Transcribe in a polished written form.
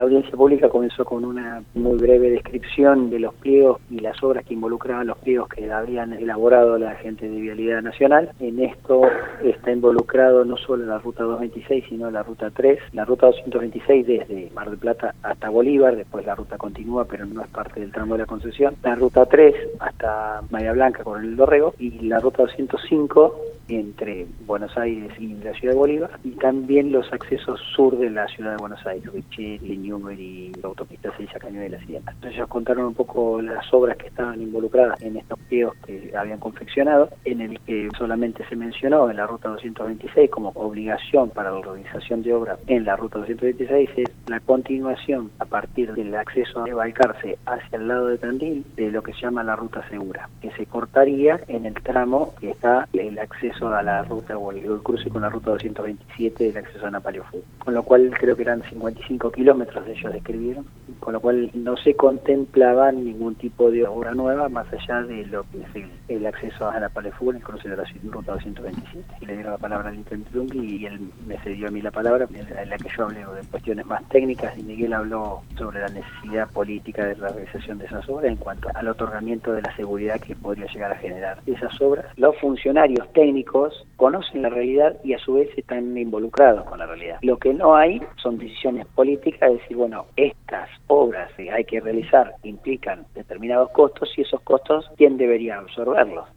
La audiencia pública comenzó con una muy breve descripción de los pliegos y las obras que involucraban los pliegos que habían elaborado la gente de Vialidad Nacional. En esto está involucrado no solo la ruta 226, sino la ruta 3. La ruta 226 desde Mar del Plata hasta Bolívar, después la ruta continúa, pero no es parte del tramo de la concesión. La ruta 3 hasta Bahía Blanca, Coronel Dorrego, y la ruta 205 entre Buenos Aires y la ciudad de Bolívar, y también los accesos sur de la ciudad de Buenos Aires, Richelli, Newbery, la autopista 6 a Cañuelas y demás. Entonces ellos contaron un poco las obras que estaban involucradas en estos pliegos que habían confeccionado, en el que solamente se mencionó en la ruta 226 como obligación para la organización de obras en la ruta 226 es la continuación a partir del acceso de Balcarce hacia el lado de Tandil de lo que se llama la ruta segura, que se cortaría en el tramo que está el acceso a la ruta o el cruce con la ruta 227 del acceso a Napaleo Fútbol. Con lo cual creo que eran 55 kilómetros ellos describieron, con lo cual no se contemplaba ningún tipo de obra nueva más allá de lo que es el acceso a Napaleo Fútbol, el cruce de la ruta 227. Y le dieron la palabra al intendente Dungui y él me cedió a mí la palabra en la que yo hablé de cuestiones más técnicas y Miguel habló sobre la necesidad política de la realización de esas obras en cuanto al otorgamiento de la seguridad que podría llegar a generar esas obras. Los funcionarios técnicos conocen la realidad y a su vez están involucrados con la realidad. Lo que no hay son decisiones políticas de decir, bueno, estas obras que hay que realizar implican determinados costos y esos costos, ¿quién debería absorberlos?